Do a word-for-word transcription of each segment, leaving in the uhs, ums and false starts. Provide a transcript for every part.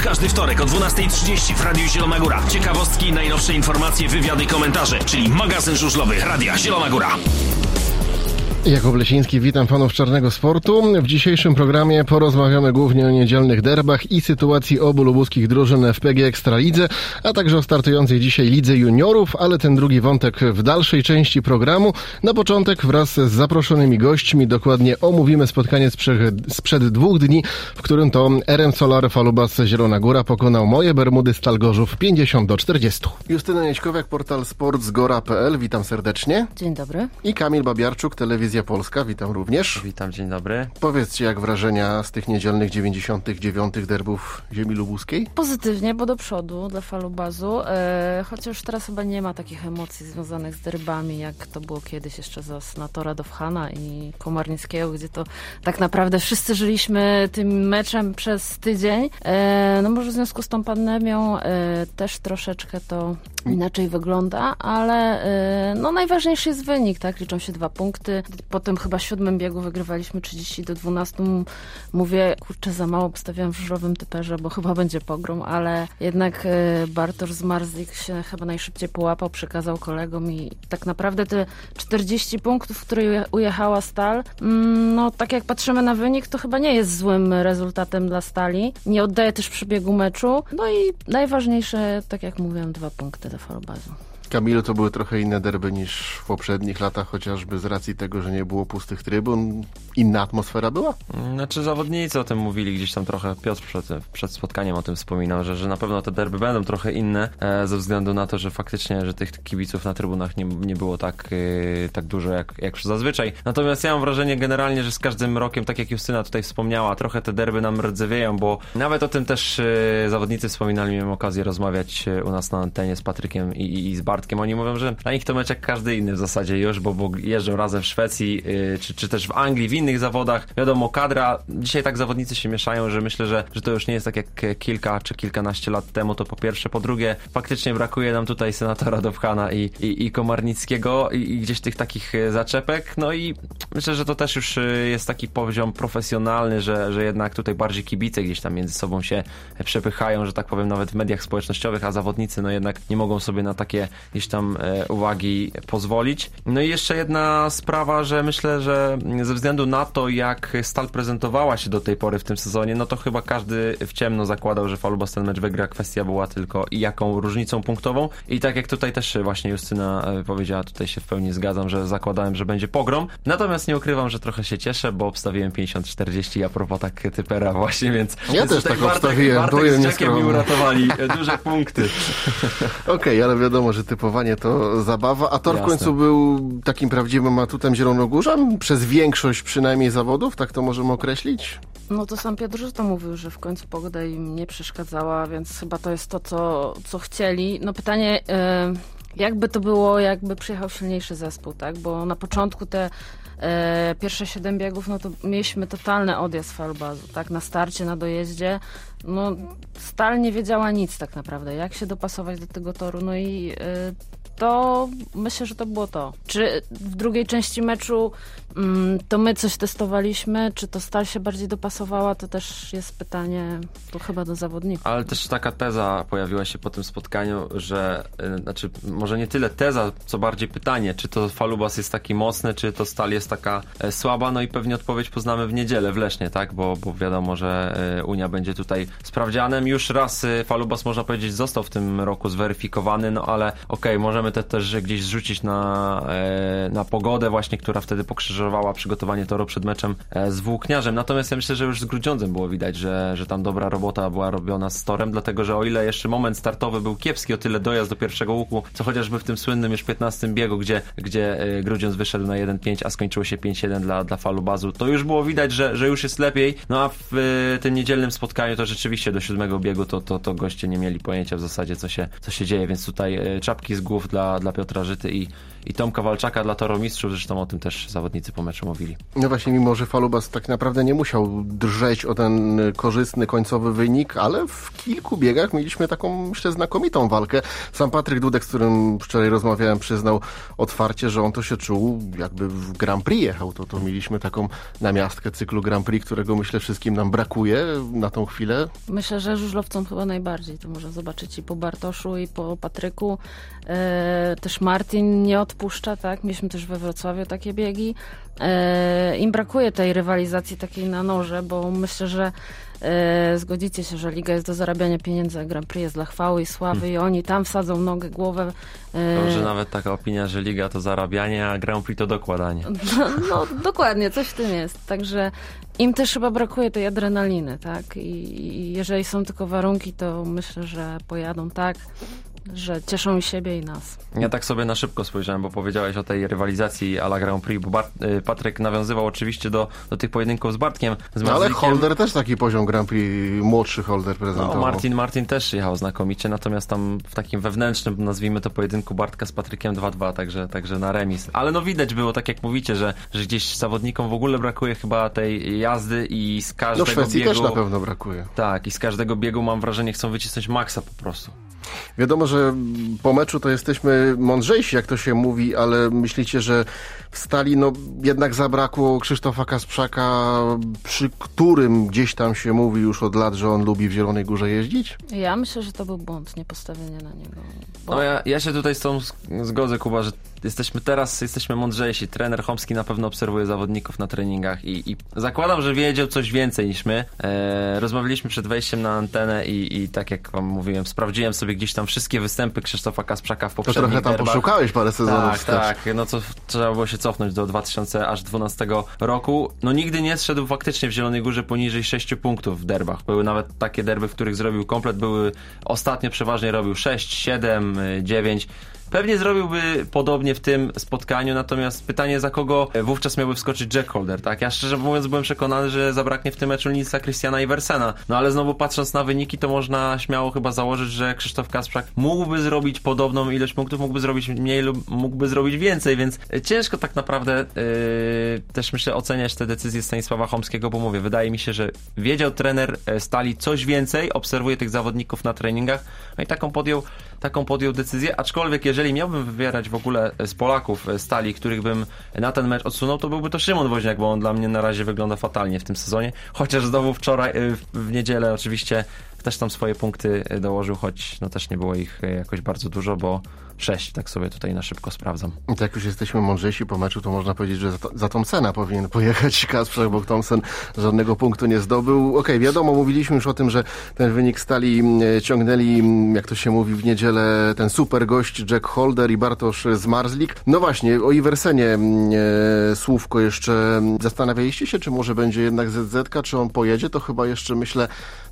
Każdy wtorek o dwunasta trzydzieści w Radiu Zielona Góra. Ciekawostki, najnowsze informacje, wywiady i komentarze, czyli magazyn żużlowy Radia Zielona Góra. Jakub Lesiński, witam fanów czarnego sportu. W dzisiejszym programie porozmawiamy głównie o niedzielnych derbach i sytuacji obu lubuskich drużyn w P G Ekstralidze, a także o startującej dzisiaj Lidze Juniorów, ale ten drugi wątek w dalszej części programu. Na początek wraz z zaproszonymi gośćmi dokładnie omówimy spotkanie sprzed, sprzed dwóch dni, w którym to R M Solar Falubas Zielona Góra pokonał Moje Bermudy Stal Gorzów pięćdziesiąt do czterdziestu. Justyna Jaśkowiak, portal sportsgora kropka p l, witam serdecznie. Dzień dobry. I Kamil Babiarczuk, Telewizja Polska, witam również. Witam, dzień dobry. Powiedzcie, jak wrażenia z tych niedzielnych dziewięćdziesiątych dziewiątych derbów ziemi lubuskiej? Pozytywnie, bo do przodu dla Falubazu, e, chociaż teraz chyba nie ma takich emocji związanych z derbami, jak to było kiedyś jeszcze za senatora Dowhana i Komarnickiego, gdzie to tak naprawdę wszyscy żyliśmy tym meczem przez tydzień. E, no może w związku z tą pandemią e, też troszeczkę to inaczej wygląda, ale e, no najważniejszy jest wynik, tak? Liczą się dwa punkty. Po tym chyba siódmym biegu wygrywaliśmy trzydzieści do dwunastu. Mówię, kurczę, za mało postawiłam w żużlowym typerze, bo chyba będzie pogrom, ale jednak e, Bartosz Zmarzlik się chyba najszybciej połapał, przekazał kolegom i tak naprawdę te czterdzieści punktów, które ujechała Stal, mm, no tak jak patrzymy na wynik, to chyba nie jest złym rezultatem dla Stali. Nie oddaje też przebiegu meczu. No i najważniejsze, tak jak mówiłam, dwa punkty do Falubazu. Kamilu, to były trochę inne derby niż w poprzednich latach, chociażby z racji tego, że nie było pustych trybun. Inna atmosfera była? Znaczy zawodnicy o tym mówili gdzieś tam trochę, Piotr przed, przed spotkaniem o tym wspominał, że, że na pewno te derby będą trochę inne e, ze względu na to, że faktycznie, że tych kibiców na trybunach nie, nie było tak, e, tak dużo jak, jak zazwyczaj. Natomiast ja mam wrażenie generalnie, że z każdym rokiem, tak jak Justyna tutaj wspomniała, trochę te derby nam rdzewieją, bo nawet o tym też e, zawodnicy wspominali, miałem okazję rozmawiać u nas na antenie z Patrykiem i, i, i z Bartkiem. Oni mówią, że dla nich to mecz jak każdy inny w zasadzie już, bo, bo jeżdżą razem w Szwecji, yy, czy, czy też w Anglii, w innych zawodach. Wiadomo, kadra, dzisiaj tak zawodnicy się mieszają, że myślę, że, że to już nie jest tak jak kilka czy kilkanaście lat temu, to po pierwsze. Po drugie, faktycznie brakuje nam tutaj senatora Dowhana i, i, i Komarnickiego i, i gdzieś tych takich zaczepek. No i myślę, że to też już jest taki poziom profesjonalny, że, że jednak tutaj bardziej kibice gdzieś tam między sobą się przepychają, że tak powiem, nawet w mediach społecznościowych, a zawodnicy no jednak nie mogą sobie na takie gdzieś tam e, uwagi pozwolić. No i jeszcze jedna sprawa, że myślę, że ze względu na to, jak Stal prezentowała się do tej pory w tym sezonie, no to chyba każdy w ciemno zakładał, że Falubas ten mecz wygra. Kwestia była tylko i jaką różnicą punktową. I tak jak tutaj też właśnie Justyna e, powiedziała, tutaj się w pełni zgadzam, że zakładałem, że będzie pogrom. Natomiast nie ukrywam, że trochę się cieszę, bo obstawiłem pięćdziesiąt czterdzieści a propos tak typera właśnie, więc... Ja więc też tak Bartek, obstawiłem. Bartek z Jackiem mi uratowali duże punkty. Okej, okay, ale wiadomo, że typowanie to zabawa, a tor w Jasne. końcu był takim prawdziwym atutem zielonogórzan? Przez większość przynajmniej zawodów, tak to możemy określić? No to sam Piotr to mówił, że w końcu pogoda im nie przeszkadzała, więc chyba to jest to, co, co chcieli. No pytanie, yy, jakby to było, jakby przyjechał silniejszy zespół, tak? Bo na początku te e, pierwsze siedem biegów, no to mieliśmy totalny odjazd Falubazu, tak? Na starcie, na dojeździe. No Stal nie wiedziała nic tak naprawdę, jak się dopasować do tego toru, no i e, to myślę, że to było to. Czy w drugiej części meczu mm, to my coś testowaliśmy, czy to Stal się bardziej dopasowała, to też jest pytanie to chyba do zawodników. Ale też taka teza pojawiła się po tym spotkaniu, że yy, znaczy może nie tyle teza, co bardziej pytanie, czy to Falubas jest taki mocny, czy to Stal jest taka e, słaba, no i pewnie odpowiedź poznamy w niedzielę w Lesznie, tak, bo, bo wiadomo, że e, Unia będzie tutaj sprawdzianem. Już raz e, Falubas, można powiedzieć, został w tym roku zweryfikowany, no ale okej, okay, możemy te też gdzieś zrzucić na, e, na pogodę właśnie, która wtedy pokrzyżowała przygotowanie toru przed meczem e, z Włókniarzem. Natomiast ja myślę, że już z Grudziądzem było widać, że, że tam dobra robota była robiona z torem, dlatego, że o ile jeszcze moment startowy był kiepski, o tyle dojazd do pierwszego łuku, co chociażby w tym słynnym już piętnastym biegu, gdzie, gdzie e, Grudziądz wyszedł na jeden pięć, a skończyło się pięć jeden dla, dla Falubazu, to już było widać, że, że już jest lepiej. No a w e, tym niedzielnym spotkaniu to rzeczywiście do siódmego biegu to, to, to goście nie mieli pojęcia w zasadzie, co się, co się dzieje, więc tutaj e, czapki z głów dla, dla Piotra Żyty i, i Tomka Walczaka dla Toromistrzów, zresztą o tym też zawodnicy po meczu mówili. No właśnie, mimo że Falubas tak naprawdę nie musiał drżeć o ten korzystny końcowy wynik, ale w kilku biegach mieliśmy taką, myślę, znakomitą walkę. Sam Patryk Dudek, z którym wczoraj rozmawiałem, przyznał otwarcie, że on to się czuł, jakby w Grand Prix jechał. To, to mieliśmy taką namiastkę cyklu Grand Prix, którego myślę wszystkim nam brakuje na tą chwilę. Myślę, że żużlowcom chyba najbardziej. To można zobaczyć i po Bartoszu, i po Patryku. E, też Martin nie odpuszcza, tak? Mieliśmy też we Wrocławiu takie biegi. E, im brakuje tej rywalizacji takiej na noże, bo myślę, że e, zgodzicie się, że liga jest do zarabiania pieniędzy, a Grand Prix jest dla chwały i sławy hmm. i oni tam wsadzą nogę, głowę. E, Dobrze, nawet taka opinia, że liga to zarabianie, a Grand Prix to dokładanie. No, no dokładnie, coś w tym jest. Także im też chyba brakuje tej adrenaliny, tak? I, i jeżeli są tylko warunki, to myślę, że pojadą tak, że cieszą i siebie, i nas. Ja tak sobie na szybko spojrzałem, bo powiedziałeś o tej rywalizacji à la Grand Prix, bo Bart, Patryk nawiązywał oczywiście do, do tych pojedynków z Bartkiem. Z no, ale Holder też taki poziom Grand Prix, młodszy Holder prezentował. No, Martin, Martin też jechał znakomicie, natomiast tam w takim wewnętrznym, nazwijmy to, pojedynku Bartka z Patrykiem dwa dwa, także, także na remis. Ale no widać było, tak jak mówicie, że, że gdzieś zawodnikom w ogóle brakuje chyba tej jazdy i z każdego no, Szwecji biegu... też na pewno brakuje. Tak, i z każdego biegu mam wrażenie, chcą wycisnąć maksa po prostu. Wiadomo, że po meczu to jesteśmy mądrzejsi, jak to się mówi, ale myślicie, że w Stali no jednak zabrakło Krzysztofa Kasprzaka, przy którym gdzieś tam się mówi już od lat, że on lubi w Zielonej Górze jeździć? Ja myślę, że to był błąd, nie postawienie na niego. Bo... No ja, ja się tutaj z tą zgodzę, Kuba, że jesteśmy teraz, jesteśmy mądrzejsi. Trener Chomski na pewno obserwuje zawodników na treningach i, i zakładam, że wiedział coś więcej niż my. E, rozmawialiśmy przed wejściem na antenę i, i tak jak wam mówiłem, sprawdziłem sobie gdzieś tam wszystkie występy Krzysztofa Kasprzaka w poprzednich To trochę tam derbach. poszukałeś parę sezonów. Tak, tak. No co trzeba było się cofnąć do dwa tysiące dwunastego roku. No nigdy nie zszedł faktycznie w Zielonej Górze poniżej sześciu punktów w derbach. Były nawet takie derby, w których zrobił komplet. Były ostatnio przeważnie robił sześć, siedem, dziewięć. Pewnie zrobiłby podobnie w tym spotkaniu, natomiast pytanie, za kogo wówczas miałby wskoczyć Jack Holder, tak? Ja szczerze mówiąc byłem przekonany, że zabraknie w tym meczu Nilsa Christiana Iversena. No ale znowu patrząc na wyniki, to można śmiało chyba założyć, że Krzysztof Kasprzak mógłby zrobić podobną ilość punktów, mógłby zrobić mniej lub mógłby zrobić więcej, więc ciężko tak naprawdę yy, też myślę oceniać te decyzje Stanisława Chomskiego, bo mówię, wydaje mi się, że wiedział trener Stali coś więcej, obserwuje tych zawodników na treningach, no i taką podjął taką podjął decyzję, aczkolwiek jeżeli miałbym wybierać w ogóle z Polaków Stali, których bym na ten mecz odsunął, to byłby to Szymon Woźniak, bo on dla mnie na razie wygląda fatalnie w tym sezonie, chociaż znowu wczoraj, w niedzielę oczywiście też tam swoje punkty dołożył, choć no też nie było ich jakoś bardzo dużo, bo sześć, tak sobie tutaj na szybko sprawdzam. I tak już jesteśmy mądrzejsi po meczu, to można powiedzieć, że za, to, za Thompsona powinien pojechać Kasprzak, bo Thompson żadnego punktu nie zdobył. Okej, okay, wiadomo, mówiliśmy już o tym, że ten wynik Stali ciągnęli, jak to się mówi w niedzielę, ten super gość Jack Holder i Bartosz Zmarzlik. No właśnie, o Iversenie e, słówko jeszcze. Zastanawialiście się, czy może będzie jednak Z Z K, czy on pojedzie? To chyba jeszcze, myślę,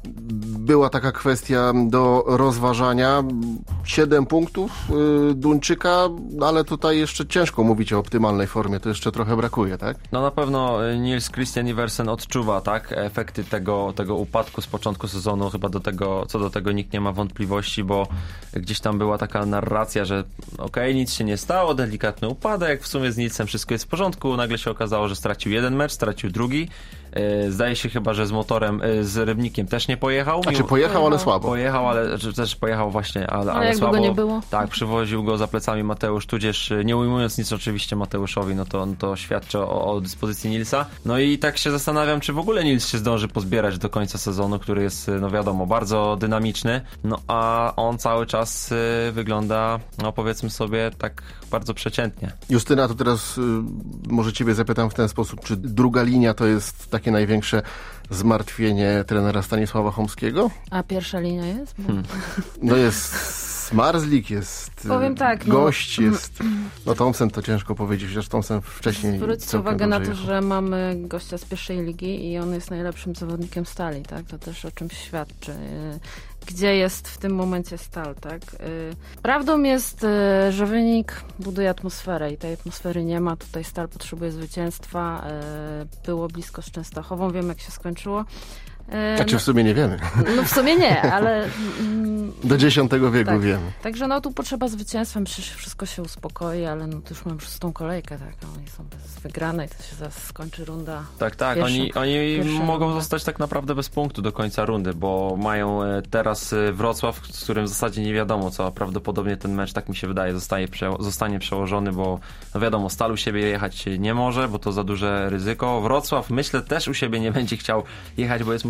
była taka kwestia do rozważania. Siedem punktów y, Duńczyka, ale tutaj jeszcze ciężko mówić o optymalnej formie, to jeszcze trochę brakuje, tak? No na pewno Nils Christian Iversen odczuwa, tak, efekty tego, tego upadku z początku sezonu, chyba do tego, co do tego nikt nie ma wątpliwości, bo gdzieś tam była taka narracja, że okej, okay, nic się nie stało, delikatny upadek, w sumie z Nilsem wszystko jest w porządku, nagle się okazało, że stracił jeden mecz, stracił drugi. Zdaje się chyba, że z motorem, z Rybnikiem też nie pojechał. Znaczy pojechał, ale słabo. Pojechał, ale też pojechał właśnie, ale, ale jakby słabo. Go nie było. Tak, przywoził go za plecami Mateusz, tudzież nie ujmując nic oczywiście Mateuszowi, no to, no to świadczy o, o dyspozycji Nilsa. No i tak się zastanawiam, czy w ogóle Nils się zdąży pozbierać do końca sezonu, który jest, no wiadomo, bardzo dynamiczny, no a on cały czas y, wygląda, no powiedzmy sobie, tak bardzo przeciętnie. Justyna, to teraz y, może ciebie zapytam w ten sposób, czy druga linia to jest takie największe zmartwienie trenera Stanisława Chomskiego? A pierwsza linia jest? Hmm. No jest Zmarzlik, jest Powiem tak, gość, no, jest... No Thompson to ciężko powiedzieć, chociaż Thompson wcześniej... Zwróćcie uwagę na to, jechał. Że mamy gościa z pierwszej ligi i on jest najlepszym zawodnikiem Stali, tak? To też o czymś świadczy. Gdzie jest w tym momencie Stal, tak? Prawdą jest, że wynik buduje atmosferę i tej atmosfery nie ma. Tutaj Stal potrzebuje zwycięstwa. Było blisko z Częstochową, wiem jak się skończyło. Znaczy no, w sumie nie wiemy. No w sumie nie, ale... Do dziesiątego wieku tak, wiemy. Także no tu potrzeba zwycięstwa, wszystko się uspokoi, ale no tu już mam szóstą kolejkę, tak, oni są bez wygranej, to się zaraz skończy runda. Tak, tak, pierwsza, oni, oni mogą runda. zostać tak naprawdę bez punktu do końca rundy, bo mają teraz Wrocław, z którym w zasadzie nie wiadomo co, prawdopodobnie ten mecz, tak mi się wydaje, zostaje, zostanie przełożony, bo no wiadomo, Stal u siebie jechać nie może, bo to za duże ryzyko. Wrocław, myślę, też u siebie nie będzie chciał jechać, bo jest mu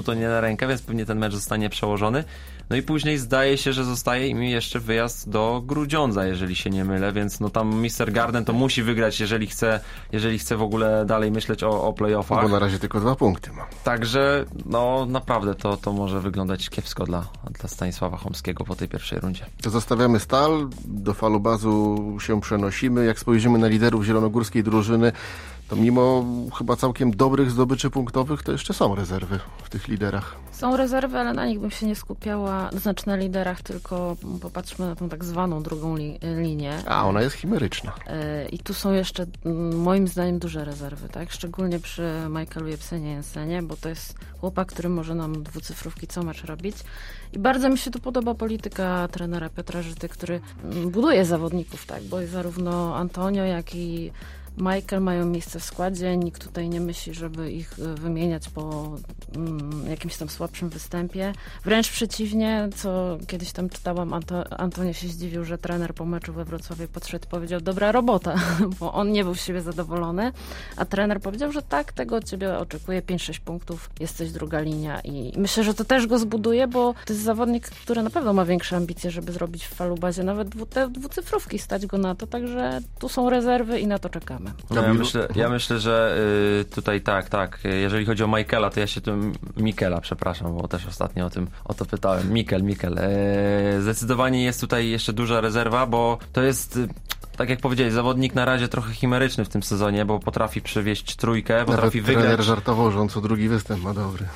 to nie na rękę, więc pewnie ten mecz zostanie przełożony. No i później zdaje się, że zostaje im jeszcze wyjazd do Grudziądza, jeżeli się nie mylę, więc no tam mister Garden to musi wygrać, jeżeli chce, jeżeli chce w ogóle dalej myśleć o, o play-offach. Bo na razie tylko dwa punkty ma. Także no naprawdę to, to może wyglądać kiepsko dla, dla Stanisława Chomskiego po tej pierwszej rundzie. To zostawiamy Stal, do Falubazu się przenosimy. Jak spojrzymy na liderów zielonogórskiej drużyny, to mimo chyba całkiem dobrych zdobyczy punktowych, to jeszcze są rezerwy w tych liderach. Są rezerwy, ale na nich bym się nie skupiała, znaczy na liderach, tylko popatrzmy na tą tak zwaną drugą li- linię. A, ona jest chimeryczna. Yy, I tu są jeszcze mm, moim zdaniem duże rezerwy, tak? Szczególnie przy Michaelu Jepsenie Jensenie, bo to jest chłopak, który może nam dwucyfrówki co mecz robić. I bardzo mi się tu podoba polityka trenera Piotra Żyty, który mm, buduje zawodników, tak? Bo zarówno Antonio, jak i Michael mają miejsce w składzie, nikt tutaj nie myśli, żeby ich wymieniać po mm, jakimś tam słabszym występie. Wręcz przeciwnie, co kiedyś tam czytałam, Anto, Antonio się zdziwił, że trener po meczu we Wrocławiu podszedł i powiedział, dobra robota, bo on nie był z siebie zadowolony, a trener powiedział, że tak, tego od ciebie oczekuje, pięć sześć punktów, jesteś druga linia i myślę, że to też go zbuduje, bo to jest zawodnik, który na pewno ma większe ambicje, żeby zrobić w Falubazie nawet dwu, te dwucyfrówki, stać go na to, także tu są rezerwy i na to czekamy. No, ja, myślę, ja myślę, że y, tutaj tak, tak. Jeżeli chodzi o Michaela, to ja się tym Mikela, przepraszam, bo też ostatnio o tym o to pytałem. Mikel, Mikel. E, zdecydowanie jest tutaj jeszcze duża rezerwa, bo to jest, tak jak powiedziałeś, zawodnik na razie trochę chimeryczny w tym sezonie, bo potrafi przywieźć trójkę, potrafi Nawet wygrać. Trener żartował, że on co drugi występ ma dobry.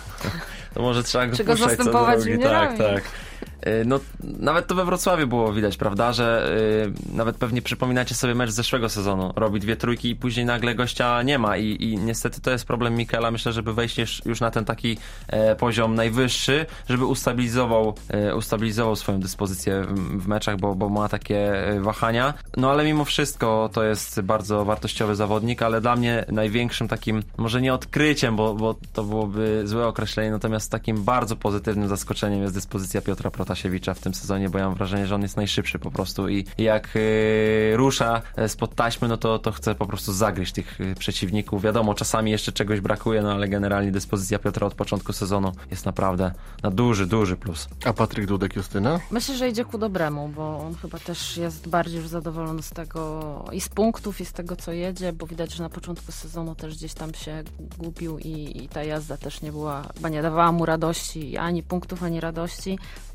To może trzeba go Czy go puszczać zastępować co drugi. juniorami? Tak, tak. No, nawet to we Wrocławiu było widać, prawda, że y, nawet pewnie przypominacie sobie mecz z zeszłego sezonu. Robi dwie trójki i później nagle gościa nie ma i, i niestety to jest problem Mikela. Myślę, żeby wejść już, już na ten taki e, poziom najwyższy, żeby ustabilizował, e, ustabilizował swoją dyspozycję w, w meczach, bo, bo ma takie e, wahania. No ale mimo wszystko to jest bardzo wartościowy zawodnik, ale dla mnie największym takim, może nie odkryciem, bo, bo to byłoby złe określenie, natomiast takim bardzo pozytywnym zaskoczeniem jest dyspozycja Piotra Protasiewicza w tym sezonie, bo ja mam wrażenie, że on jest najszybszy po prostu i jak yy, rusza spod taśmy, no to, to chce po prostu zagryźć tych yy, przeciwników. Wiadomo, czasami jeszcze czegoś brakuje, no ale generalnie dyspozycja Piotra od początku sezonu jest naprawdę na duży, duży plus. A Patryk Dudek-Justyna? Myślę, że idzie ku dobremu, bo on chyba też jest bardziej już zadowolony z tego i z punktów, i z tego, co jedzie, bo widać, że na początku sezonu też gdzieś tam się gubił i, i ta jazda też nie była, chyba nie dawała mu radości, ani punktów, ani radości.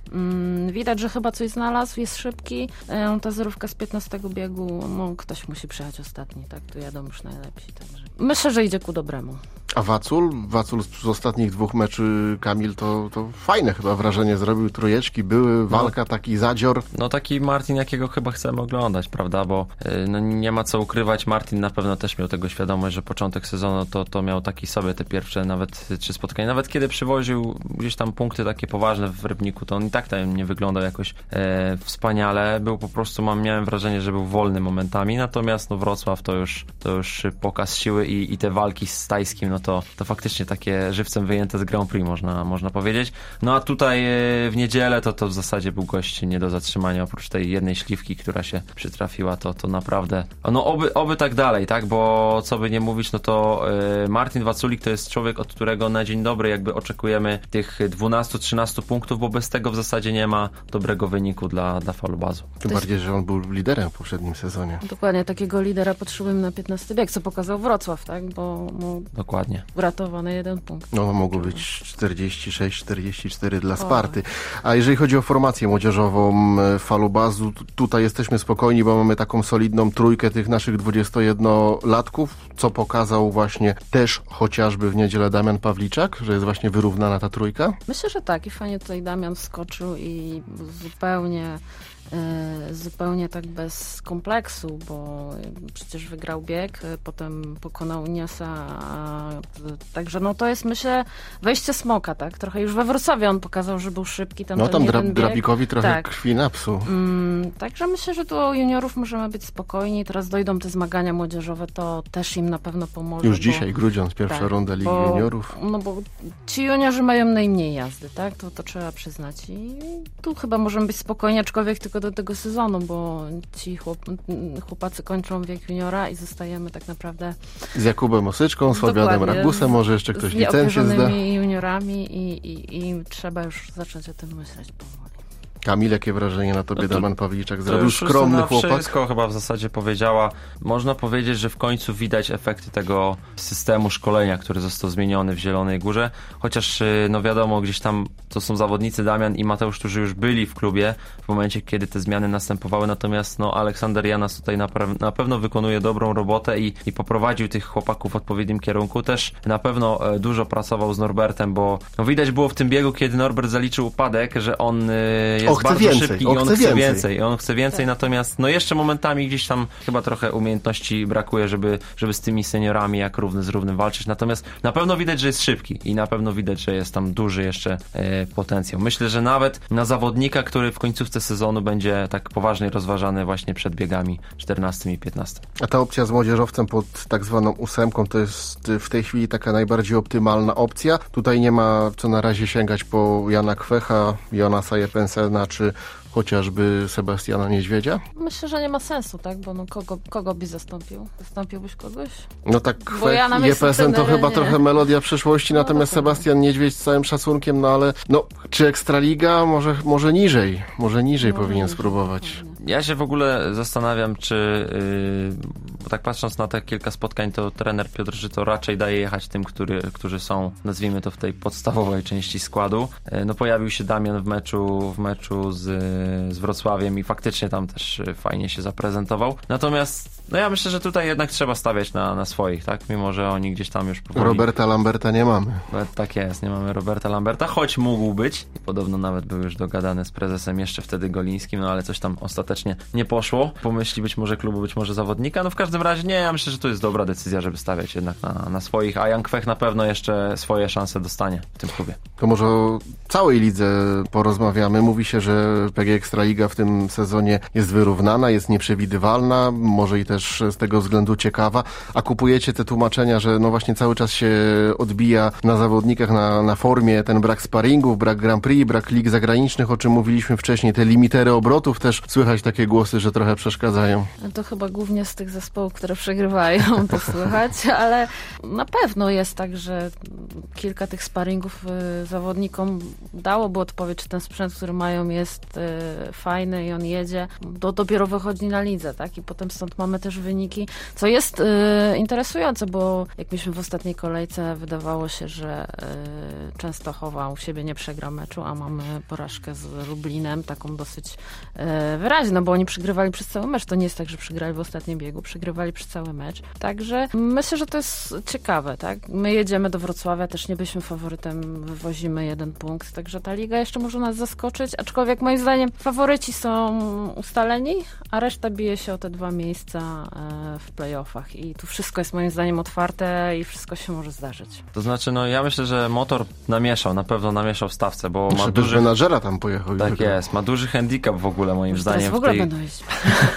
Mm, widać, że chyba coś znalazł, jest szybki. E, ta zerówka z piętnastego biegu, no, ktoś musi przyjechać ostatni, tak? Tu jadą już najlepsi. Także. Myślę, że idzie ku dobremu. A Wacul? Wacul z ostatnich dwóch meczy, Kamil, to, to fajne chyba wrażenie zrobił. Trójeczki były, walka, no, taki zadzior. No taki Martin, jakiego chyba chcemy oglądać, prawda? Bo yy, no, nie ma co ukrywać. Martin na pewno też miał tego świadomość, że początek sezonu to, to miał taki sobie te pierwsze nawet trzy spotkania. Nawet kiedy przywoził gdzieś tam punkty takie poważne w Rybniku, to on i tak tam nie wyglądał jakoś e, wspaniale. Był po prostu, mam, miałem wrażenie, że był wolny momentami. Natomiast no, Wrocław to już, to już pokaz siły i, i te walki z Stajskim, no to, to faktycznie takie żywcem wyjęte z Grand Prix, można, można powiedzieć. No a tutaj w niedzielę to, to w zasadzie był gość nie do zatrzymania, oprócz tej jednej śliwki, która się przytrafiła, to, to naprawdę, no oby, oby tak dalej, tak, bo co by nie mówić, no to Martin Waculik to jest człowiek, od którego na dzień dobry jakby oczekujemy tych dwunastu trzynastu punktów, bo bez tego w zasadzie nie ma dobrego wyniku dla, dla Falubazu. Tym bardziej, że on był liderem w poprzednim sezonie. Dokładnie, takiego lidera potrzebujemy na piętnasty bieg, co pokazał Wrocław, tak, bo no, dokładnie. Uratowany jeden punkt. No, mogło być czterdzieści sześć czterdzieści cztery dla Sparty. A jeżeli chodzi o formację młodzieżową Falubazu, tutaj jesteśmy spokojni, bo mamy taką solidną trójkę tych naszych dwudziestojednolatków, co pokazał właśnie też chociażby w niedzielę Damian Pawliczak, że jest właśnie wyrównana ta trójka? Myślę, że tak i fajnie tutaj Damian wskoczył i zupełnie zupełnie tak bez kompleksu, bo przecież wygrał bieg, potem pokonał Niasa, także no to jest, myślę, wejście smoka, tak? Trochę już we Wrocławiu on pokazał, że był szybki. Tam no tam dra- bieg. Drabikowi trochę tak. krwi napsuł. Mm, także myślę, że tu juniorów możemy być spokojni. Teraz dojdą te zmagania młodzieżowe, to też im na pewno pomoże. Już bo, dzisiaj Grudziądz, pierwsza tak, runda Ligi bo, Juniorów. No bo ci juniorzy mają najmniej jazdy, tak? To, to trzeba przyznać i tu chyba możemy być spokojni, aczkolwiek tylko do tego sezonu, bo ci chłop, chłopacy kończą wiek juniora i zostajemy tak naprawdę z Jakubem Osyczką, z Fabianem Ragusem, może jeszcze ktoś licencję zda. Z juniorami i, i, i trzeba już zacząć o tym myśleć powoli. Kamil, jakie wrażenie na tobie no to, Damian Pawliczak zrobił? Już Skromny chłopak. Wszystko chyba w zasadzie powiedziała. Można powiedzieć, że w końcu widać efekty tego systemu szkolenia, który został zmieniony w Zielonej Górze. Chociaż, no wiadomo, gdzieś tam to są zawodnicy Damian i Mateusz, którzy już byli w klubie w momencie, kiedy te zmiany następowały. Natomiast no, Aleksander Janas tutaj na, na pewno wykonuje dobrą robotę i, i poprowadził tych chłopaków w odpowiednim kierunku. Też na pewno e, dużo pracował z Norbertem, bo no, widać było w tym biegu, kiedy Norbert zaliczył upadek, że on e, jest chce bardzo więcej, szybki on i on chce chce więcej. więcej. On chce więcej, tak. Natomiast no jeszcze momentami gdzieś tam chyba trochę umiejętności brakuje, żeby, żeby z tymi seniorami jak równy z równym walczyć. Natomiast na pewno widać, że jest szybki i na pewno widać, że jest tam duży jeszcze e, potencjał. Myślę, że nawet na zawodnika, który w końcówce sezonu będzie tak poważnie rozważany właśnie przed biegami czternastym i piętnastym. A ta opcja z młodzieżowcem pod tak zwaną ósemką to jest w tej chwili taka najbardziej optymalna opcja. Tutaj nie ma co na razie sięgać po Jana Kwecha, Jonasa Jepensena czy chociażby Sebastiana Niedźwiedzia? Myślę, że nie ma sensu, tak? Bo no kogo, kogo byś zastąpił? Zastąpiłbyś kogoś? No tak, Kwech i Jepensen to chyba nie. trochę melodia przyszłości, no, natomiast tak, Sebastian Niedźwiedź z całym szacunkiem, no ale no, czy Ekstraliga? Może, może niżej, może niżej może powinien niżej, spróbować. Pewnie. Ja się w ogóle zastanawiam, czy yy, bo tak patrząc na te kilka spotkań, to trener Piotr Żyto raczej daje jechać tym, który, którzy są, nazwijmy to, w tej podstawowej części składu. Yy, no pojawił się Damian w meczu, w meczu z, z Wrocławiem i faktycznie tam też fajnie się zaprezentował. Natomiast no ja myślę, że tutaj jednak trzeba stawiać na, na swoich, tak? Mimo, że oni gdzieś tam już powoli... Roberta Lamberta nie mamy. Tak jest, nie mamy Roberta Lamberta, choć mógł być. I podobno nawet był już dogadany z prezesem jeszcze wtedy Golińskim, no ale coś tam ostatecznie nie poszło. Pomyśli być może klubu, być może zawodnika. No w każdym razie nie, ja myślę, że to jest dobra decyzja, żeby stawiać jednak na, na swoich, a Jan Kwech na pewno jeszcze swoje szanse dostanie w tym klubie. To może o całej lidze porozmawiamy. Mówi się, że P G Ekstraliga w tym sezonie jest wyrównana, jest nieprzewidywalna, może i też z tego względu ciekawa, a kupujecie te tłumaczenia, że no właśnie cały czas się odbija na zawodnikach, na, na formie ten brak sparingów, brak Grand Prix, brak lig zagranicznych, o czym mówiliśmy wcześniej, te limitery obrotów, też słychać takie głosy, że trochę przeszkadzają. To chyba głównie z tych zespołów, które przegrywają, to słychać, ale na pewno jest tak, że kilka tych sparingów y, zawodnikom dałoby odpowiedź, czy ten sprzęt, który mają, jest y, fajny i on jedzie, to dopiero wychodzi na lidze, tak? I potem stąd mamy też wyniki, co jest y, interesujące, bo jak myśmy w ostatniej kolejce, wydawało się, że y, Częstochowa u siebie nie przegra meczu, a mamy porażkę z Lublinem, taką dosyć y, wyraźną, bo oni przegrywali przez cały mecz. To nie jest tak, że przegrali w ostatnim biegu, przegrywali przez cały mecz. Także myślę, że to jest ciekawe, tak? My jedziemy do Wrocławia, też nie byliśmy faworytem, wywozimy jeden punkt, także ta liga jeszcze może nas zaskoczyć, aczkolwiek moim zdaniem faworyci są ustaleni, a reszta bije się o te dwa miejsca w playoffach i tu wszystko jest moim zdaniem otwarte i wszystko się może zdarzyć. To znaczy, no ja myślę, że Motor namieszał, na pewno namieszał w stawce, bo ma duży... menadżera tam pojechał. Tak jest, ma duży handicap w ogóle moim Już zdaniem w, ogóle tej... będą jeździć.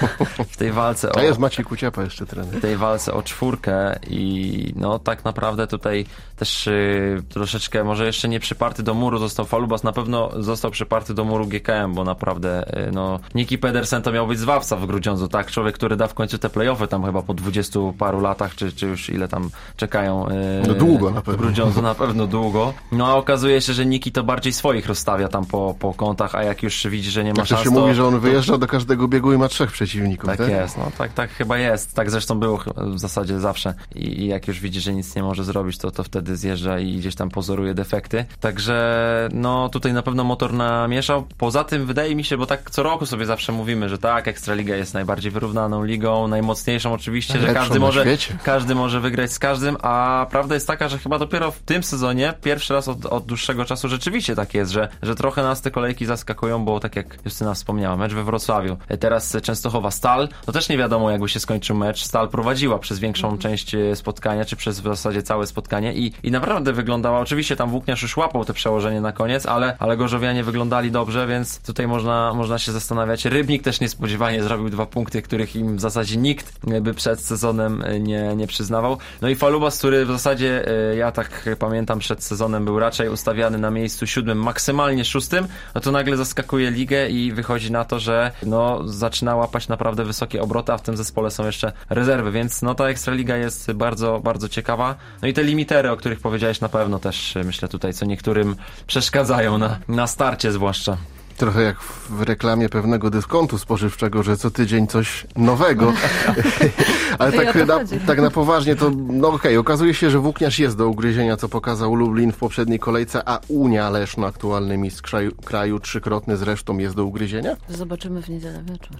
w tej walce o... A jest Maciej Kuciapa jeszcze trener. W tej walce o czwórkę i no tak naprawdę tutaj też yy, troszeczkę może jeszcze nie przyparty do muru został Falubas, na pewno został przyparty do muru G K M, bo naprawdę yy, no Niki Pedersen to miał być zbawca w Grudziądzu, tak? Człowiek, który da w końcu te play-offy tam chyba po dwudziestu paru latach, czy, czy już ile tam czekają. Yy, no długo na pewno. W Grudziądzu na pewno długo. No a okazuje się, że Niki to bardziej swoich rozstawia tam po, po kątach, a jak już widzi, że nie ma jak szans, to się to... mówi, że on wyjeżdża do każdego biegu i ma trzech przeciwników, tak? Tak jest, no tak, tak chyba jest. Tak zresztą było w zasadzie zawsze. I, i jak już widzi, że nic nie może zrobić, to, to wtedy zjeżdża i gdzieś tam pozoruje defekty. Także no tutaj na pewno Motor namieszał. Poza tym wydaje mi się, bo tak co roku sobie zawsze mówimy, że tak, Ekstraliga jest najbardziej wyrównaną ligą, najmocniejszą oczywiście, że każdy może, każdy może wygrać z każdym, a prawda jest taka, że chyba dopiero w tym sezonie pierwszy raz od, od dłuższego czasu rzeczywiście tak jest, że, że trochę nas te kolejki zaskakują, bo tak jak Justyna wspomniała, mecz we Wrocławiu, teraz Częstochowa Stal, to też nie wiadomo jakby się skończył mecz Stal prowadziła przez większą mm. część spotkania, czy przez w zasadzie całe spotkanie i, i naprawdę wyglądała, oczywiście tam Włókniarz już łapał te przełożenie na koniec, ale, ale Gorzowianie wyglądali dobrze, więc tutaj można, można się zastanawiać. Rybnik też niespodziewanie zrobił dwa punkty, których im w zasadzie nikt by przed sezonem nie, nie przyznawał. No i Falubas, który w zasadzie, ja tak pamiętam, przed sezonem był raczej ustawiany na miejscu siódmym, maksymalnie szóstym, no to nagle zaskakuje ligę i wychodzi na to, że no zaczyna łapać naprawdę wysokie obroty, a w tym zespole są jeszcze rezerwy, więc no ta Ekstraliga jest bardzo, bardzo ciekawa. No i te limitery, o których powiedziałeś, na pewno też myślę tutaj, co niektórym przeszkadzają na, na starcie zwłaszcza. Trochę jak w reklamie pewnego dyskontu spożywczego, że co tydzień coś nowego. Ale tak na, tak na poważnie to, no okej, okay, okazuje się, że Włókniarz jest do ugryzienia, co pokazał Lublin w poprzedniej kolejce, a Unia Leszno, aktualny mistrz kraju, kraju trzykrotny zresztą, jest do ugryzienia? Zobaczymy w niedzielę wieczór.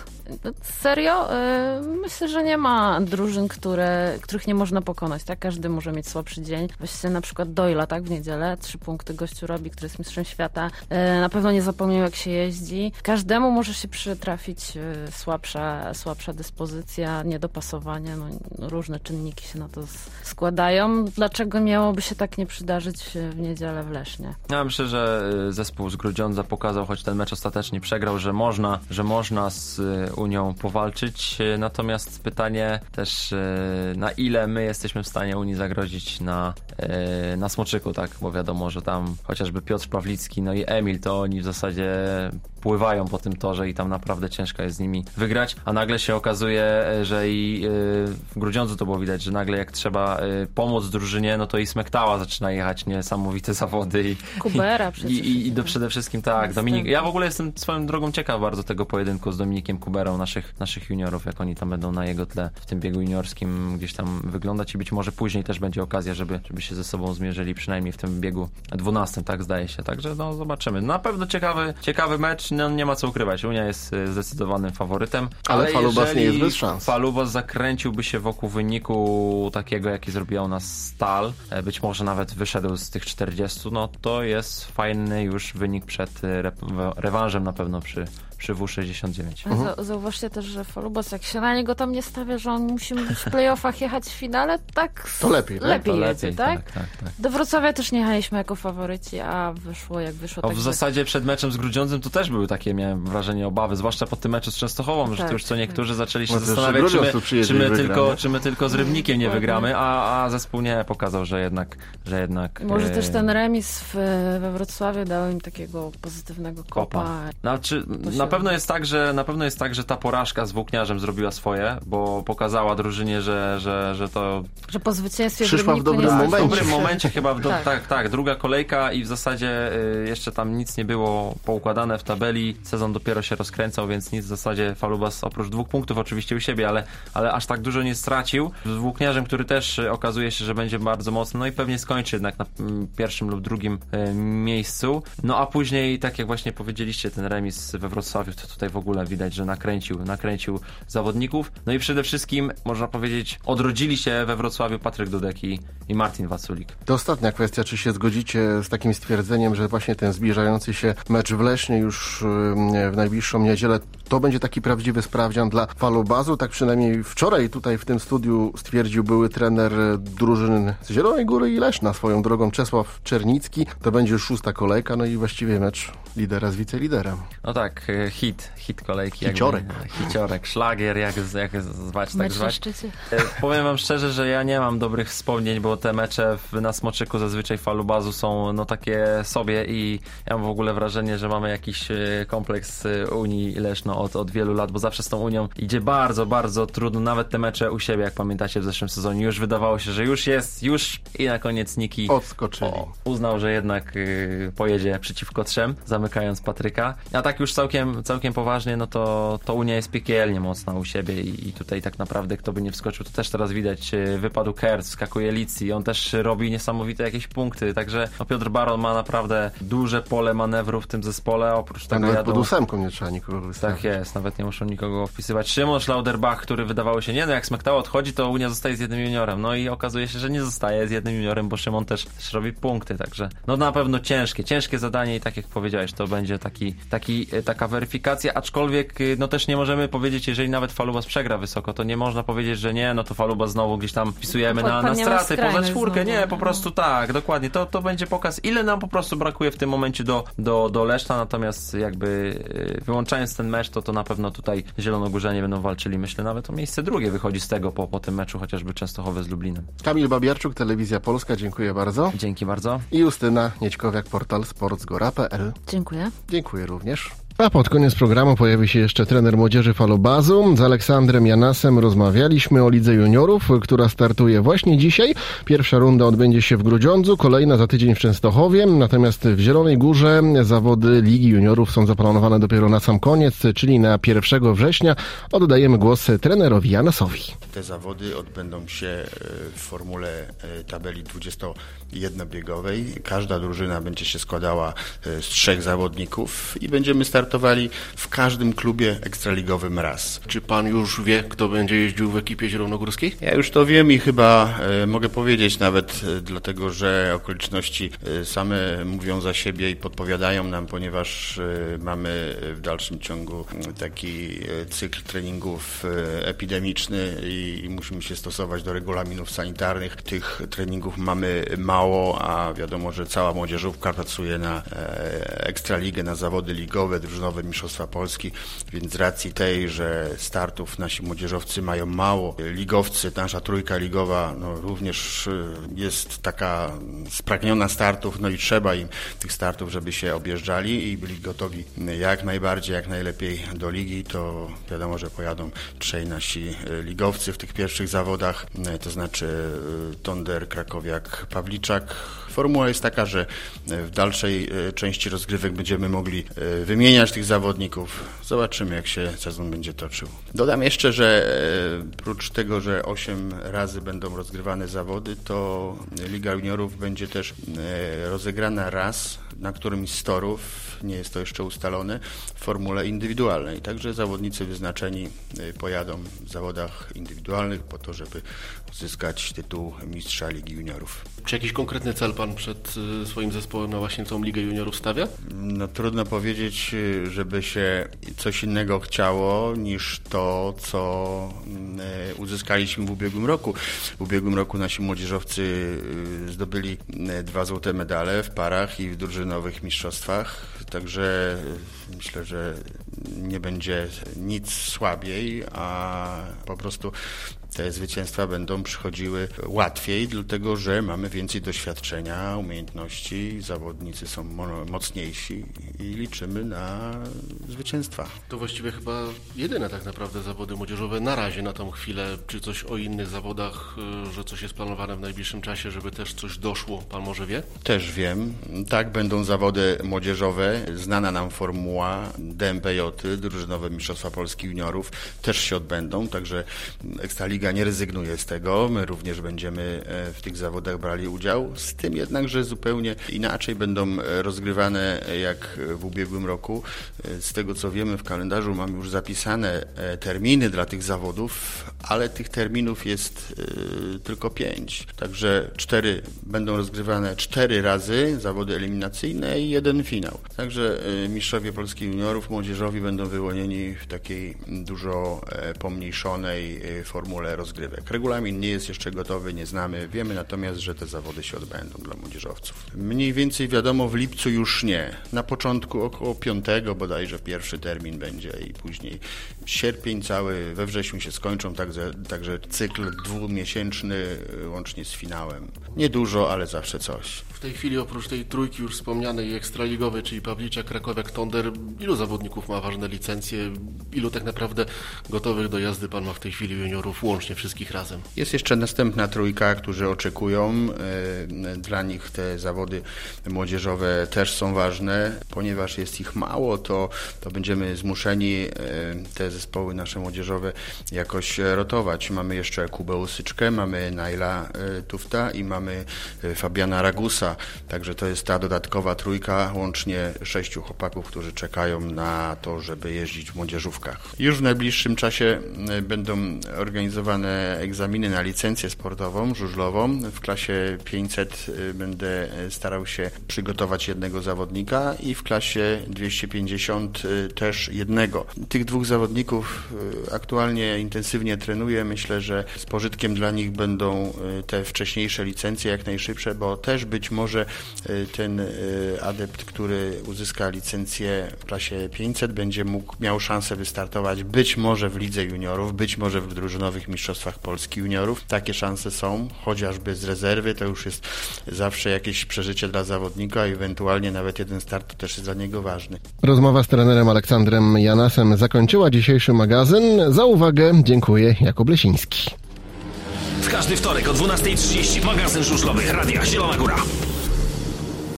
Serio? Myślę, że nie ma drużyn, które, których nie można pokonać, tak? Każdy może mieć słabszy dzień. Weźcie na przykład Doyla, tak? W niedzielę. Trzy punkty gościu robi, który jest mistrzem świata. Na pewno nie zapomniał, jak się jeździ. Każdemu może się przytrafić słabsza, słabsza dyspozycja, niedopasowanie. No, różne czynniki się na to składają. Dlaczego miałoby się tak nie przydarzyć w niedzielę w Lesznie? Ja myślę, że zespół z Grudziądza pokazał, choć ten mecz ostatecznie przegrał, że można, że można z Unią powalczyć, natomiast pytanie też, na ile my jesteśmy w stanie Unii zagrozić na, na Smoczyku, tak, bo wiadomo, że tam chociażby Piotr Pawlicki, no i Emil, to oni w zasadzie pływają po tym torze i tam naprawdę ciężko jest z nimi wygrać, a nagle się okazuje, że i w Grudziądzu to było widać, że nagle jak trzeba pomóc drużynie, no to i Smektała zaczyna jechać niesamowite zawody i Kubera i, i, i do przede wszystkim tak, Dominik, ja w ogóle jestem swoją drogą ciekaw bardzo tego pojedynku z Dominikiem Kuberą, naszych, naszych juniorów, jak oni tam będą na jego tle w tym biegu juniorskim gdzieś tam wyglądać i być może później też będzie okazja, żeby, żeby się ze sobą zmierzyli, przynajmniej w tym biegu dwunastym, tak zdaje się, także no zobaczymy. Na pewno ciekawy, ciekawy mecz, no nie ma co ukrywać, Unia jest zdecydowanym faworytem, ale, ale Falubas nie jest bez szans. Falubas zakręciłby się wokół wyniku takiego, jaki zrobiła u nas Stal, być może nawet wyszedł z tych czterdziestu, no to jest fajny już wynik przed re- rewanżem na pewno przy przy W sześćdziesiąt dziewięć. Mhm. Zauważcie też, że Falubas, jak się na niego tam nie stawia, że on musi w playoffach jechać w finale, tak to lepiej, tak? lepiej to jedzie, lepiej, tak? Tak, tak, tak? Do Wrocławia też nie jechaliśmy jako faworyci, a wyszło jak wyszło. O, tak w zasadzie przed meczem z Grudziądzem to też były takie, miałem wrażenie, obawy, zwłaszcza po tym meczu z Częstochową, tak, że to już co niektórzy zaczęli się no zastanawiać, czy my, czy, my tylko, czy my tylko z Rybnikiem nie Dokładnie. wygramy, a, a zespół nie pokazał, że jednak, że jednak Może e... też ten remis w, we Wrocławiu dał im takiego pozytywnego kopa. kopa. Znaczy, na pewno jest tak, że na pewno jest tak, że ta porażka z Włókniarzem zrobiła swoje, bo pokazała drużynie, że, że, że to... Że po zwycięstwie przyszła w dobrym nie momencie. W dobrym momencie chyba, w do... tak. tak, tak, druga kolejka i w zasadzie y, jeszcze tam nic nie było poukładane w tabeli, sezon dopiero się rozkręcał, więc nic w zasadzie Falubas oprócz dwóch punktów oczywiście u siebie, ale, ale aż tak dużo nie stracił. Z Włókniarzem, który też y, okazuje się, że będzie bardzo mocny, no i pewnie skończy jednak na y, pierwszym lub drugim y, miejscu. No a później, tak jak właśnie powiedzieliście, ten remis we Wrocławiu, to tutaj w ogóle widać, że nakręcił, nakręcił zawodników. No i przede wszystkim, można powiedzieć, odrodzili się we Wrocławiu Patryk Dudek i, i Martin Waculik. To ostatnia kwestia, czy się zgodzicie z takim stwierdzeniem, że właśnie ten zbliżający się mecz w Lesznie już w najbliższą niedzielę to będzie taki prawdziwy sprawdzian dla Falubazu. Tak przynajmniej wczoraj tutaj w tym studiu stwierdził były trener drużyn z Zielonej Góry i Leszna swoją drogą Czesław Czernicki. To będzie już szósta kolejka, no i właściwie mecz lidera z wiceliderem. No tak, hit, hit kolejki. Hiciorek. Jakby, hiciorek, szlagier, jak, jak zwać, tak Mecz zwać. szczycie. Powiem wam szczerze, że ja nie mam dobrych wspomnień, bo te mecze w, na Smoczyku zazwyczaj Falubazu są no takie sobie i ja mam w ogóle wrażenie, że mamy jakiś kompleks Unii Leszno od, od wielu lat, bo zawsze z tą Unią idzie bardzo, bardzo trudno. Nawet te mecze u siebie, jak pamiętacie w zeszłym sezonie, już wydawało się, że już jest, już i na koniec Niki odskoczyli. O, uznał, że jednak y, pojedzie przeciwko trzem, zamykając Patryka. A tak już całkiem, całkiem poważnie, no to, to Unia jest piekielnie mocna u siebie i, i tutaj tak naprawdę kto by nie wskoczył, to też teraz widać, y, wypadł Kerz, skakuje Licji, on też robi niesamowite jakieś punkty, także no, Piotr Baron ma naprawdę duże pole manewru w tym zespole, oprócz tego nawet jadą... pod ósemką nie trzeba nikogo wystawić. Tak jest, nawet nie muszą nikogo wpisywać. Szymon Schlauderbach, który wydawało się, nie no, jak Smektał odchodzi, to Unia zostaje z jednym juniorem. No i okazuje się, że nie zostaje z jednym juniorem, bo Szymon też, też robi punkty, także no na pewno ciężkie, ciężkie zadanie i tak jak powiedziałeś, to będzie taki, taki, taka weryfikacja, aczkolwiek no też nie możemy powiedzieć, jeżeli nawet Falubas przegra wysoko, to nie można powiedzieć, że nie, no to Falubas znowu gdzieś tam wpisujemy na, na straty, poza czwórkę, nie, po prostu tak, dokładnie, to, to będzie pokaz, ile nam po prostu brakuje w tym momencie do, do, do Leszna, natomiast jakby wyłączając ten mecz, to to na pewno tutaj zielonogórzanie będą walczyli, myślę, nawet o miejsce drugie wychodzi z tego po, po tym meczu, chociażby Częstochowy z Lublinem. Kamil Babiarczuk, Telewizja Polska, dziękuję bardzo. Dzięki bardzo. I Justyna Niedźkowiak, portal sportsgora kropka p l. Dziękuję. Dziękuję również. A pod koniec programu pojawi się jeszcze trener młodzieży Falubazu. Z Aleksandrem Janasem rozmawialiśmy o Lidze Juniorów, która startuje właśnie dzisiaj. Pierwsza runda odbędzie się w Grudziądzu, kolejna za tydzień w Częstochowie. Natomiast w Zielonej Górze zawody Ligi Juniorów są zaplanowane dopiero na sam koniec, czyli na pierwszego września. Oddajemy głos trenerowi Janasowi. Te zawody odbędą się w formule tabeli dwudziestojednobiegowej. Każda drużyna będzie się składała z trzech zawodników i będziemy startowali w każdym klubie ekstraligowym raz. Czy pan już wie, kto będzie jeździł w ekipie zielonogórskiej? Ja już to wiem i chyba e, mogę powiedzieć nawet, e, dlatego że okoliczności e, same mówią za siebie i podpowiadają nam, ponieważ e, mamy w dalszym ciągu taki e, cykl treningów e, epidemiczny i, i musimy się stosować do regulaminów sanitarnych. Tych treningów mamy mało, a wiadomo, że cała młodzieżówka pracuje na e, ekstraligę, na zawody ligowe, drużynowe Mistrzostwa Polski, więc z racji tej, że startów nasi młodzieżowcy mają mało, ligowcy, nasza trójka ligowa no, również jest taka spragniona startów, no i trzeba im tych startów, żeby się objeżdżali i byli gotowi jak najbardziej, jak najlepiej do ligi, to wiadomo, że pojadą trzej nasi ligowcy w tych pierwszych zawodach, to znaczy Tonder, Krakowiak, Pawliczak. Formuła jest taka, że w dalszej części rozgrywek będziemy mogli wymieniać tych zawodników. Zobaczymy, jak się sezon będzie toczył. Dodam jeszcze, że oprócz tego, że osiem razy będą rozgrywane zawody, to Liga Juniorów będzie też rozegrana raz na którymś z torów, nie jest to jeszcze ustalone, w formule indywidualnej. Także zawodnicy wyznaczeni pojadą w zawodach indywidualnych po to, żeby uzyskać tytuł mistrza Ligi Juniorów. Czy jakiś konkretny cel pan przed swoim zespołem na właśnie tą Ligę Juniorów stawia? No trudno powiedzieć, żeby się coś innego chciało niż to, co uzyskaliśmy w ubiegłym roku. W ubiegłym roku nasi młodzieżowcy zdobyli dwa złote medale w parach i w drużynowych mistrzostwach, także myślę, że nie będzie nic słabiej, a po prostu te zwycięstwa będą przychodziły łatwiej, dlatego że mamy więcej doświadczenia, umiejętności, zawodnicy są mocniejsi i liczymy na zwycięstwa. To właściwie chyba jedyne tak naprawdę zawody młodzieżowe na razie, na tą chwilę. Czy coś o innych zawodach, że coś jest planowane w najbliższym czasie, żeby też coś doszło, pan może wie? Też wiem. Tak, będą zawody młodzieżowe. Znana nam formuła D M P J, drużynowe Mistrzostwa Polski Juniorów, też się odbędą, także Ekstraliga nie rezygnuje z tego. My również będziemy w tych zawodach brali udział. Z tym jednak, że zupełnie inaczej będą rozgrywane jak w ubiegłym roku. Z tego co wiemy, w kalendarzu mamy już zapisane terminy dla tych zawodów, ale tych terminów jest tylko pięć. Także cztery będą rozgrywane cztery razy, zawody eliminacyjne i jeden finał. Także mistrzowie Polski Juniorów młodzieżowi będą wyłonieni w takiej dużo pomniejszonej formule rozgrywek. Regulamin nie jest jeszcze gotowy, nie znamy. Wiemy natomiast, że te zawody się odbędą dla młodzieżowców. Mniej więcej wiadomo, w lipcu już nie. Na początku około piątego bodajże pierwszy termin będzie i później sierpień cały, we wrześniu się skończą, także, także cykl dwumiesięczny łącznie z finałem. Niedużo, ale zawsze coś. W tej chwili oprócz tej trójki już wspomnianej ekstraligowej, czyli Pawliczak, Krakowiak, Tonder, ilu zawodników ma ważne licencje? Ilu tak naprawdę gotowych do jazdy pan ma w tej chwili juniorów łącznie łącznie wszystkich razem. Jest jeszcze następna trójka, którzy oczekują. Dla nich te zawody młodzieżowe też są ważne. Ponieważ jest ich mało, to, to będziemy zmuszeni te zespoły nasze młodzieżowe jakoś rotować. Mamy jeszcze Kubę Usyczkę, mamy Naila Tufta i mamy Fabiana Ragusa. Także to jest ta dodatkowa trójka, łącznie sześciu chłopaków, którzy czekają na to, żeby jeździć w młodzieżówkach. Już w najbliższym czasie będą organizowane egzaminy na licencję sportową, żużlową. W klasie pięćset będę starał się przygotować jednego zawodnika i w klasie dwieście pięćdziesiąt też jednego. Tych dwóch zawodników aktualnie intensywnie trenuję. Myślę, że z pożytkiem dla nich będą te wcześniejsze licencje jak najszybsze, bo też być może ten adept, który uzyska licencję w klasie pięćset, będzie mógł, miał szansę wystartować być może w lidze juniorów, być może w drużynowych mistrzostwach Polski juniorów. Takie szanse są, chociażby z rezerwy, to już jest zawsze jakieś przeżycie dla zawodnika i ewentualnie nawet jeden start to też jest dla niego ważny. Rozmowa z trenerem Aleksandrem Janasem zakończyła dzisiejszy magazyn. Za uwagę dziękuję Jakub Lesiński. W każdy wtorek o dwunasta trzydzieści magazyn żużlowy Radia Zielona Góra.